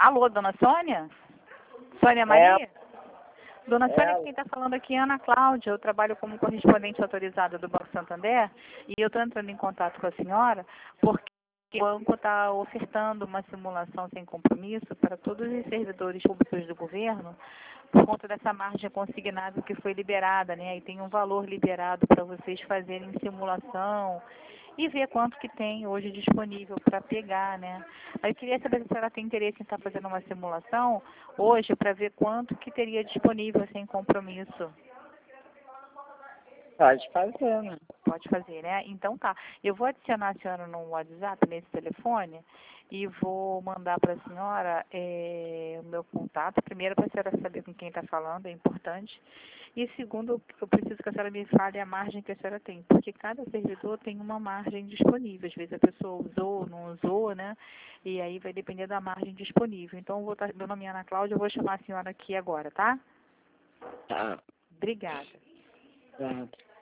Alô, dona Sônia? Sônia Maria? Dona Sônia, quem está falando aqui é Ana Cláudia. Eu trabalho como correspondente autorizada do Banco Santander e eu estou entrando em contato com a senhora porque o banco está ofertando uma simulação sem compromisso para todos os servidores públicos do governo por conta dessa margem consignável que foi liberada, né? E tem um valor liberado para vocês fazerem simulação e ver quanto que tem hoje disponível para pegar, né? Aí eu queria saber se a senhora tem interesse em estar fazendo uma simulação hoje para ver quanto que teria disponível sem compromisso. Pode fazer, né? Pode fazer, né? Então tá. Eu vou adicionar a senhora no WhatsApp, nesse telefone, e vou mandar para a senhora o meu contato. Primeiro, para a senhora saber com quem está falando, é importante. E segundo, eu preciso que a senhora me fale a margem que a senhora tem, porque cada servidor tem uma margem disponível. Às vezes a pessoa usou, não usou, né? E aí vai depender da margem disponível. Então, meu nome é Ana Cláudia, eu vou chamar a senhora aqui agora, tá? Tá. Obrigada. Tá.